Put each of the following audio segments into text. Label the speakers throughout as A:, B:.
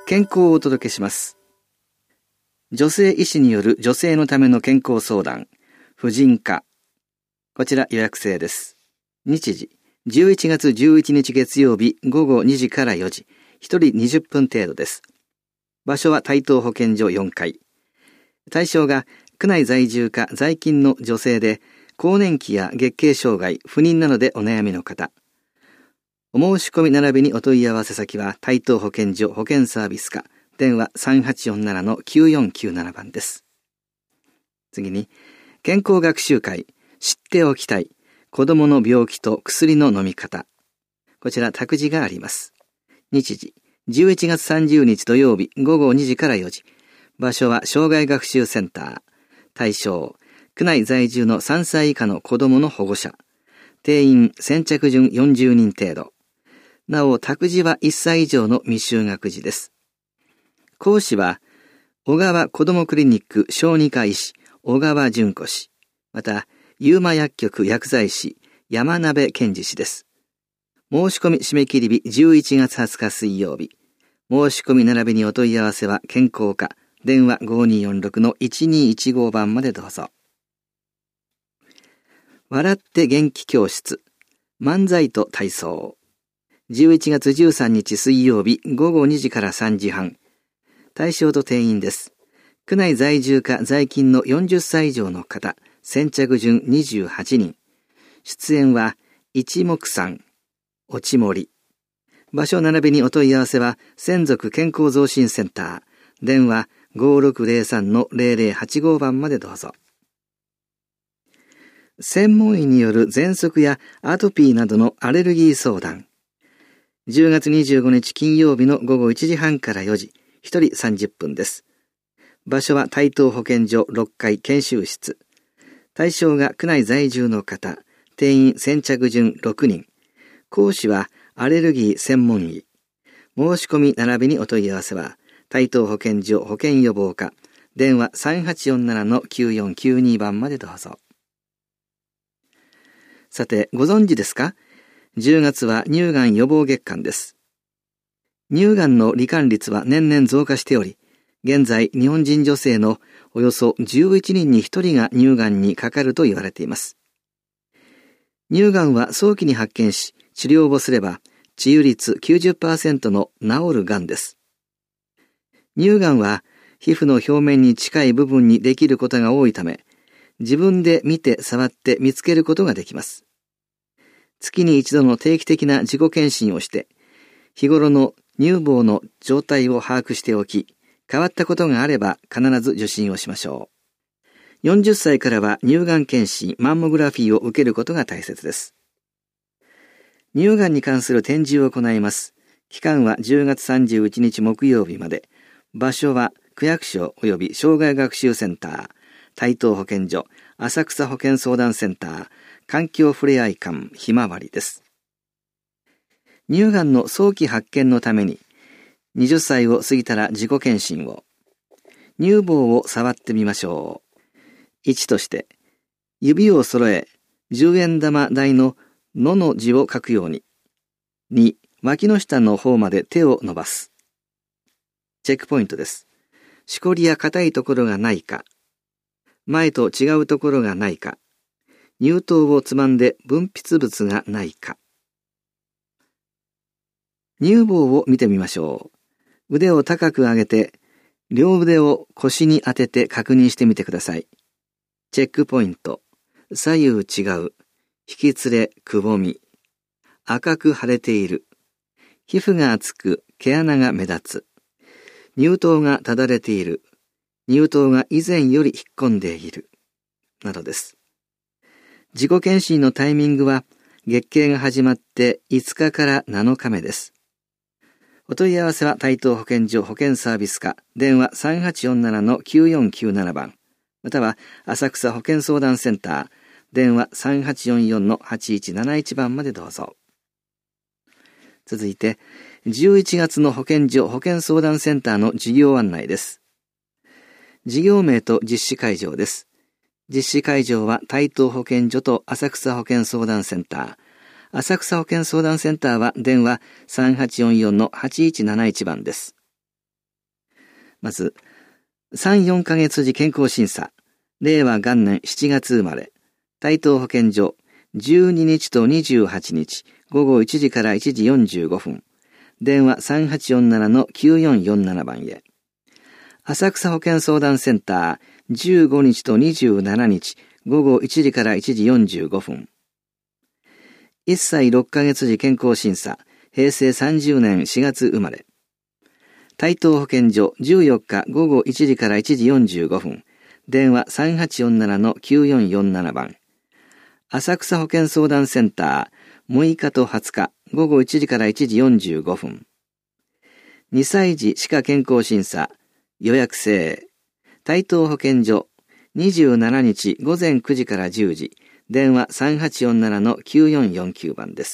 A: 健康をお届けします。女性医師による女性のための健康相談、婦人科。こちら予約制です。日時、11月11日月曜日午後2時から4時、1人20分程度です。場所は台東保健所4階。対象が区内在住か在勤の女性で、更年期や月経障害、不妊などでお悩みの方。お申し込み並びにお問い合わせ先は台東保健所保健サービス課、電話 3847-9497 番です。次に、健康学習会、知っておきたい、子どもの病気と薬の飲み方。こちら託児があります。日時、11月30日土曜日午後2時から4時。場所は障害学習センター。対象、区内在住の3歳以下の子どもの保護者。定員先着順40人程度。なお、託児は1歳以上の未就学児です。講師は、小川子どもクリニック小児科医師、小川淳子氏。また、有馬薬局薬剤師、山鍋健二氏です。申し込み締め切り日11月20日水曜日。申し込み並びにお問い合わせは健康課、電話 5246-1215 番までどうぞ。笑って元気教室、漫才と体操。11月13日水曜日午後2時から3時半。対象と定員です。区内在住か在勤の40歳以上の方、先着順28人。出演は、一目散、おちもり。場所並びにお問い合わせは、専属健康増進センター。電話 5603-0085 番までどうぞ。専門医による喘息やアトピーなどのアレルギー相談。10月25日金曜日の午後1時半から4時、1人30分です。場所は台東保健所6階研修室。対象が区内在住の方、定員先着順6人。講師はアレルギー専門医。申し込み並びにお問い合わせは、台東保健所保健予防課、電話 3847-9492 番までどうぞ。さて、ご存知ですか？10月は乳がん予防月間です。乳がんの罹患率は年々増加しており、現在日本人女性のおよそ11人に1人が乳がんにかかると言われています。乳がんは早期に発見し、治療をすれば治癒率 90% の治るがんです。乳がんは皮膚の表面に近い部分にできることが多いため、自分で見て触って見つけることができます。月に一度の定期的な自己検診をして、日頃の乳房の状態を把握しておき、変わったことがあれば必ず受診をしましょう。40歳からは乳がん検診、マンモグラフィーを受けることが大切です。乳がんに関する展示を行います。期間は10月31日木曜日まで。場所は区役所及び障害学習センター、台東保健所、浅草保健相談センター、環境ふれあい館ひまわりです。乳がんの早期発見のために、20歳を過ぎたら自己検診を。乳房を触ってみましょう。1として、指を揃え、10円玉大ののの字を書くように。2、脇の下の方まで手を伸ばす。チェックポイントです。しこりや硬いところがないか、前と違うところがないか、乳頭をつまんで分泌物がないか。乳房を見てみましょう。腕を高く上げて、両腕を腰に当てて確認してみてください。チェックポイント。左右違う。引きつれ、くぼみ。赤く腫れている。皮膚が厚く、毛穴が目立つ。乳頭がただれている。乳頭が以前より引っ込んでいる。などです。自己検診のタイミングは月経が始まって5日から7日目です。お問い合わせは台東保健所保健サービス課、電話 3847-9497 番、または浅草保健相談センター、電話 3844-8171 番までどうぞ。続いて、11月の保健所保健相談センターの事業案内です。事業名と実施会場です。実施会場は台東保健所と浅草保健相談センター。浅草保健相談センターは電話 3844-8171 番です。 まず、3、4ヶ月時健康審査、令和元年7月生まれ、台東保健所、12日と28日、午後1時から1時45分、電話 3847-9447 番へ。浅草保健相談センター、15日と27日、午後1時から1時45分。1歳6ヶ月時健康審査、平成30年4月生まれ。台東保健所14日午後1時から1時45分、電話 3847-9447 番。浅草保健相談センター、6日と20日午後1時から1時45分。2歳児歯科健康審査、予約制。台東保健所、27日午前9時から10時、電話 3847-9449 番です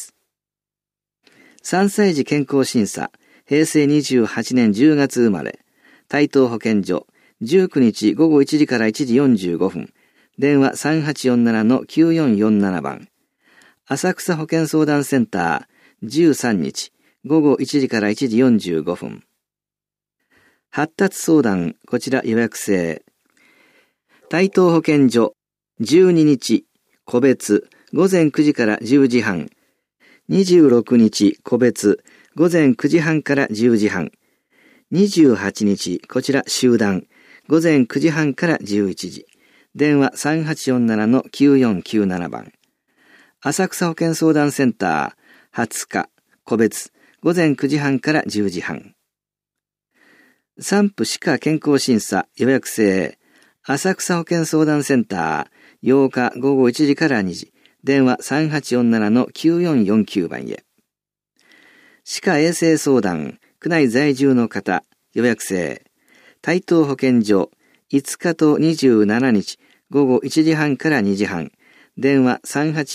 A: 。3歳児健康審査、平成28年10月生まれ、台東保健所、19日午後1時から1時45分、電話 3847-9447 番。浅草保健相談センター、13日午後1時から1時45分。発達相談、こちら予約制。台東保健所、12日、個別、午前9時から10時半。26日、個別、午前9時半から10時半。28日、こちら集団、午前9時半から11時。電話 3847-9497 番。浅草保健相談センター、20日、個別、午前9時半から10時半。産婦歯科健康審査予約制。浅草保健相談センター、8日午後1時から2時。電話 3847-9449 番へ。歯科衛生相談、区内在住の方、予約制。台東保健所、5日と27日、午後1時半から2時半。電話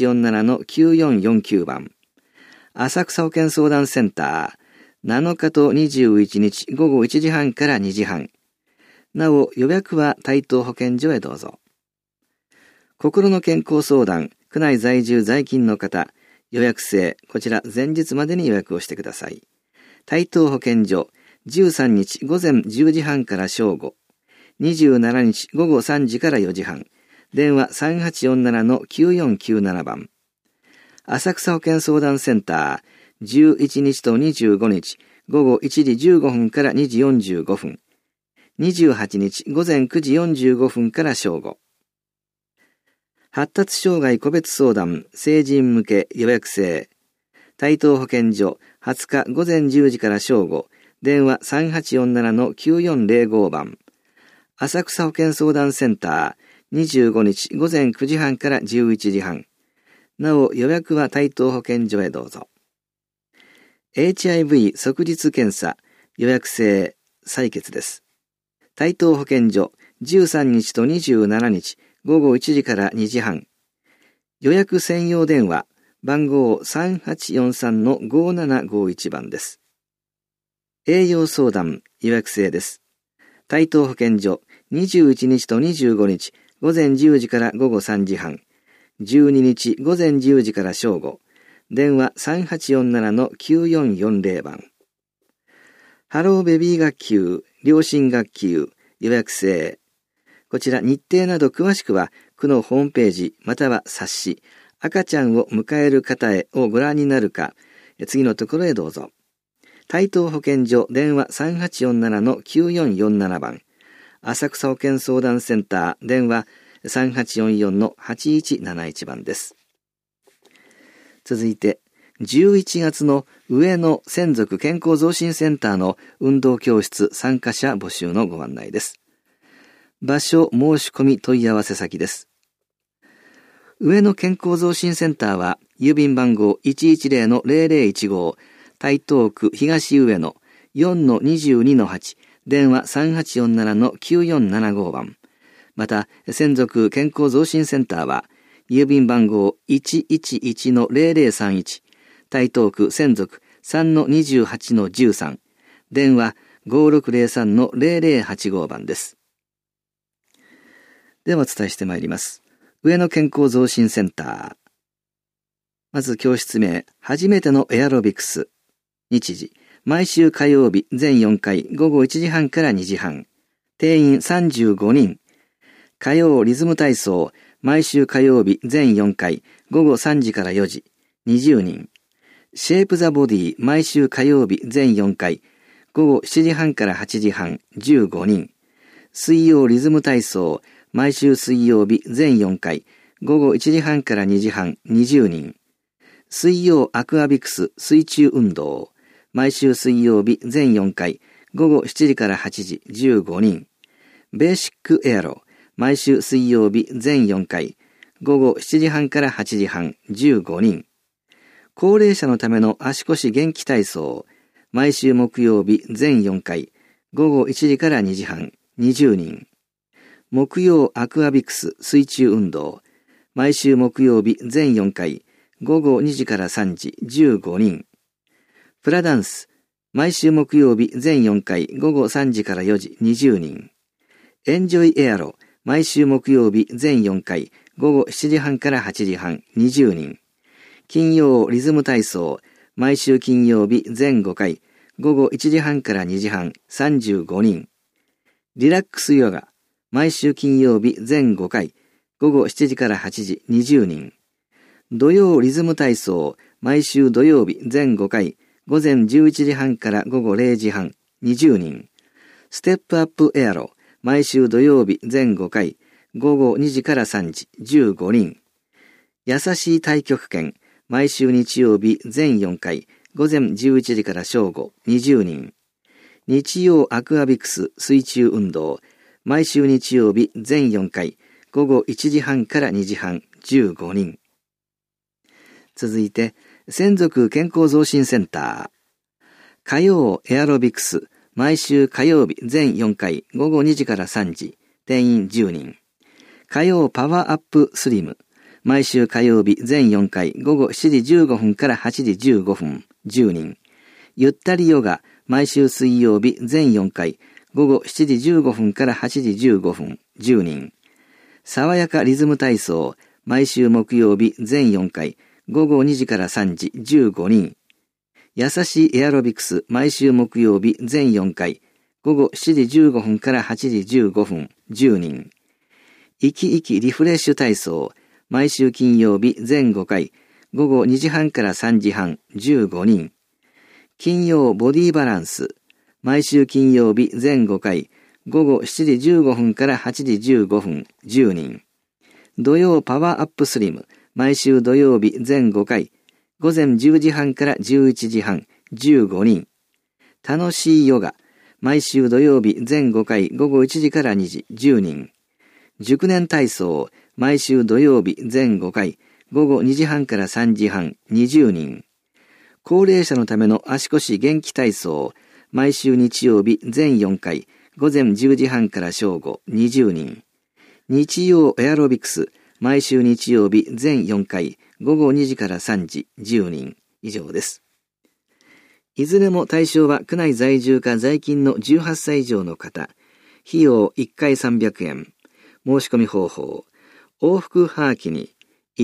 A: 3847-9449 番。浅草保健相談センター、7日と21日、午後1時半から2時半。なお、予約は台東保健所へどうぞ。心の健康相談、区内在住在勤の方、予約制、こちら前日までに予約をしてください。台東保健所、13日午前10時半から正午。27日午後3時から4時半。電話 3847-9497 番。浅草保健相談センター、11日と25日、午後1時15分から2時45分。28日午前9時45分から正午。発達障害個別相談、成人向け予約制。台東保健所、20日午前10時から正午。電話 3847-9405 番。浅草保健相談センター、25日午前9時半から11時半。なお、予約は台東保健所へどうぞ。HIV 即日検査、予約制、採血です。台東保健所、13日と27日、午後1時から2時半。予約専用電話、番号 3843-5751 番です。栄養相談、予約制です。台東保健所、21日と25日、午前10時から午後3時半。12日午前10時から正午。電話 3847-9440 番。ハローベビー学級、両親学級、予約制。こちら日程など詳しくは、区のホームページまたは冊子、赤ちゃんを迎える方へをご覧になるか、次のところへどうぞ。台東保健所電話 3847-9447 番。浅草保健相談センター電話 3844-8171 番です。続いて、11月の上野専属健康増進センターの運動教室参加者募集のご案内です。場所申し込み問い合わせ先です。上野健康増進センターは郵便番号 110-0015 台東区東上野 4-22-8 電話 3847-9475 番。また、専属健康増進センターは、郵便番号 111-0031、台東区専属 3-28-13、電話 5603-0085 番です。ではお伝えしてまいります。上野健康増進センター。まず教室名、初めてのエアロビクス。日時、 毎週火曜日全4回午後1時半から2時半。定員35人。火曜リズム体操、毎週火曜日全4回午後3時から4時。20人。シェイプザボディ、毎週火曜日全4回午後7時半から8時半。15人。水曜リズム体操、毎週水曜日全4回午後1時半から2時半。20人。水曜アクアビクス水中運動、毎週水曜日全4回午後7時から8時。15人。ベーシックエアロ、毎週水曜日全4回午後7時半から8時半。15人。高齢者のための足腰元気体操、毎週木曜日全4回午後1時から2時半。20人。木曜アクアビクス水中運動、毎週木曜日全4回午後2時から3時。15人。フラダンス、毎週木曜日全4回午後3時から4時。20人。エンジョイエアロ、毎週木曜日全4回午後7時半から8時半。20人。金曜リズム体操、毎週金曜日全5回午後1時半から2時半。35人。リラックスヨガ、毎週金曜日全5回午後7時から8時。20人。土曜リズム体操、毎週土曜日全5回午前11時半から午後0時半。20人。ステップアップエアロ、毎週土曜日全5回午後2時から3時。15人。優しい太極拳、毎週日曜日全4回午前11時から正午。20人。日曜アクアビクス水中運動、毎週日曜日全4回午後1時半から2時半。15人。続いて、専属健康増進センター。火曜エアロビクス、毎週火曜日全4回午後2時から3時。定員10人。火曜パワーアップスリム、毎週火曜日全4回午後7時15分から8時15分。10人。ゆったりヨガ、毎週水曜日全4回午後7時15分から8時15分。10人。爽やかリズム体操、毎週木曜日全4回午後2時から3時。15人。優しいエアロビクス、毎週木曜日全4回午後7時15分から8時15分。10人。生き生きリフレッシュ体操、毎週金曜日全5回午後2時半から3時半。15人。金曜ボディバランス、毎週金曜日全5回午後7時15分から8時15分。10人。土曜パワーアップスリム、毎週土曜日全5回午前10時半から11時半。15人。楽しいヨガ、毎週土曜日全5回午後1時から2時。10人。熟年体操、毎週土曜日全5回午後2時半から3時半。20人。高齢者のための足腰元気体操、毎週日曜日全4回午前10時半から正午。20人。日曜エアロビクス、毎週日曜日全4回午後2時から3時。10人。以上です。いずれも対象は区内在住か在勤の18歳以上の方。費用1回300円。申し込み方法。往復はがきに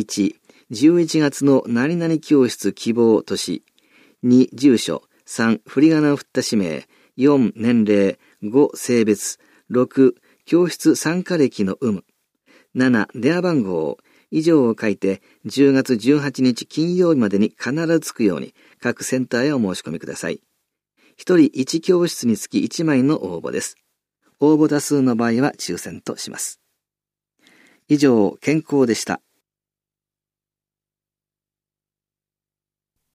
A: 1、11月の何々教室希望年。2、住所。3、振り仮名を振った氏名。4、年齢。5、性別。6、教室参加歴の有無。7、電話番号。以上を書いて10月18日金曜日までに必ず着くように各センターへお申し込みください。1人1教室につき1枚の応募です。応募多数の場合は抽選とします。以上、健康でした。